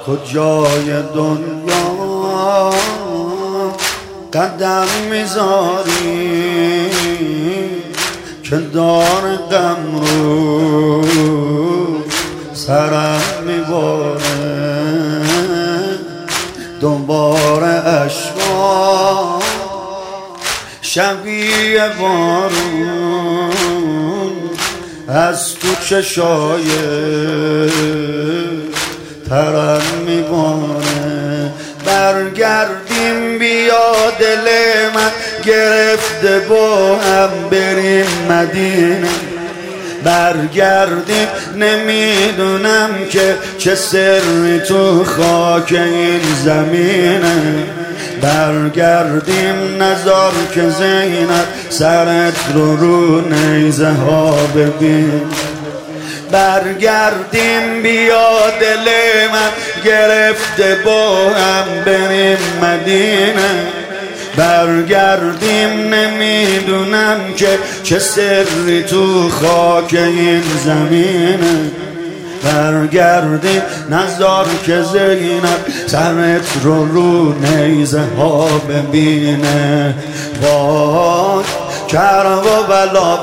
کجای دنیا قدم میذاری که دار غم رو سرم میباره، دوباره اشکا شبیه بارون از تو چشای ترم میباره. برگردیم بیا دل من گرفته با هم بریم مدینه، برگردیم نمیدونم که چه سری تو خاک این زمینه، برگردیم نزار که زینب سرت رو نیزه ها ببین، برگردیم بیا دل من گرفته با هم بریم مدینه، برگردیم نمیدونم که چه سری تو خاک این زمینه، برگردیم نزار که زینب سرت رو نیزه ها ببینه. وای کرب و بلا،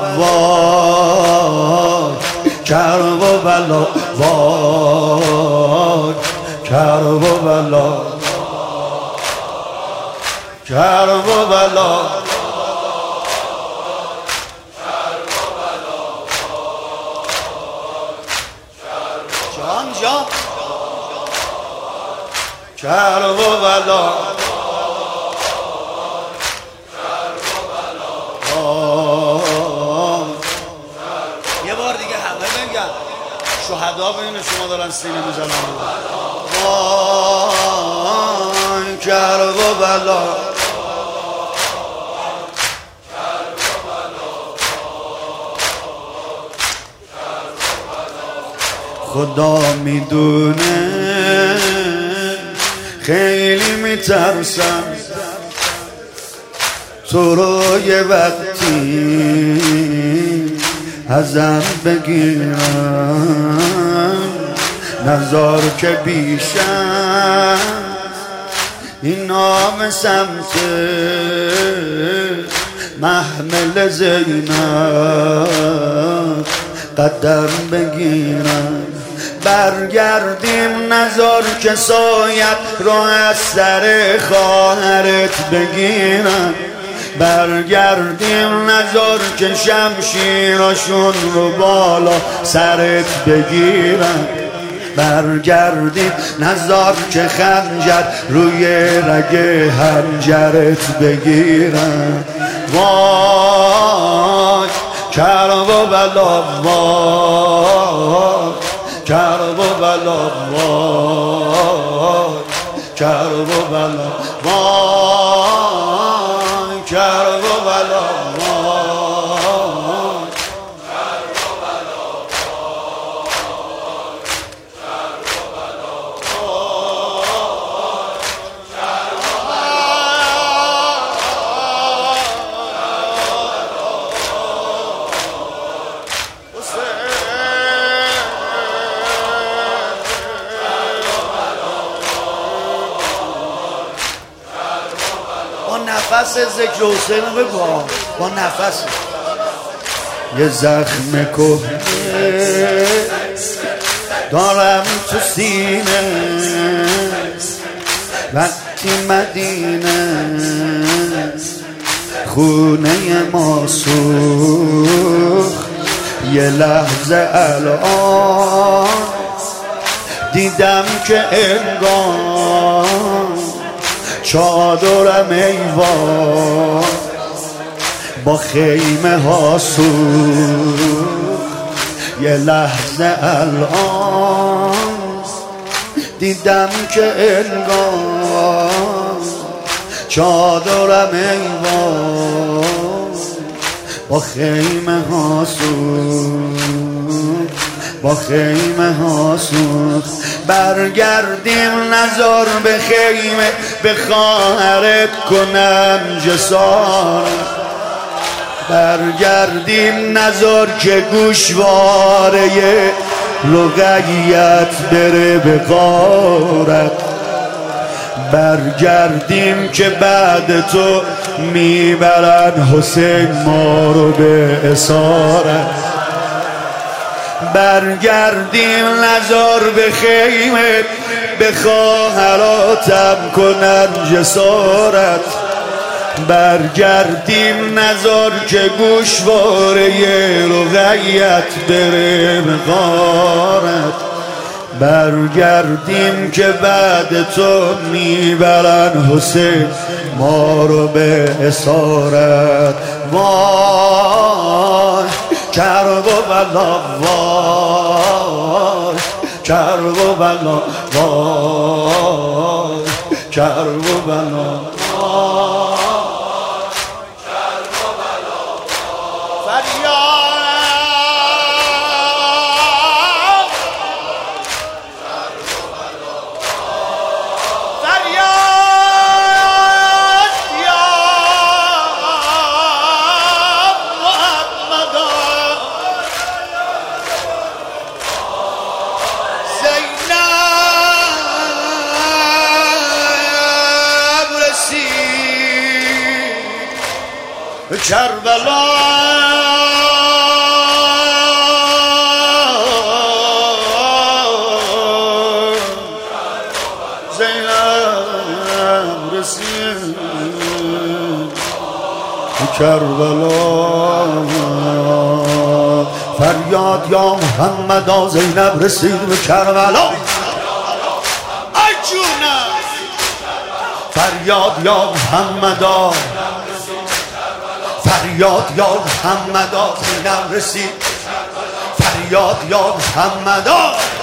وای کرب و بلا، وای کرب و بلا، کرب و بلا، جان جان کرب و بلا، یه بار دیگه همه بگن شهدا ببین شما دارن سینه میزنن. وای کرب و بلا، خدا میدونه خیلی میترسم تو رو یه وقتی ازم بگیرم، نزار که بیشم این نام سمت محمل زینب قدم بگیرم، برگردیم نزار که سایت رو از سر خواهرت بگیرم، برگردیم نزار که شمشیراشون رو بالا سرت بگیرم، برگردیم نزار که خنجر روی رگ حنجرت بگیرم. وای کرب و بلا، وای کرب و بلا، وای کرب و بلا، وای کرب و بلا، نفس ذکر حسین رو بگو با نفس. یه زخم کهنه دارم تو سینه وقتی مدینه خونه ما سوخت، یه لحظه الان دیدم که انگار چادرم ایوان با خیمه ها سوخت، یه لحظه الان دیدم که انگار چادرم ایوان با خیمه ها سوخت، با خیمه ها سوخت. برگردیم نزار به خیمه به خواهرت کنم جسارت، برگردیم نزار که گوشواره رقیت بره به غارت. برگردیم که بعد تو میبرن حسین ما رو به اسارت. برگردیم نزار به خیمه، به خواهراتم کنن جسارت. برگردیم نزار که گوشواره رقیت بره به غارت. برگردیم که بعد تو میبرن حسین ما رو به اسارت. وای کرب و بلا، وای کرب و بلا، وای کرب و بلا، کربلا زینب رسید، کربلا فریاد یا محمد زینب رسید به کربلا. ای جونم فریاد یا محمد، فریاد یا محمد زینب رسید، فریاد یا محمد.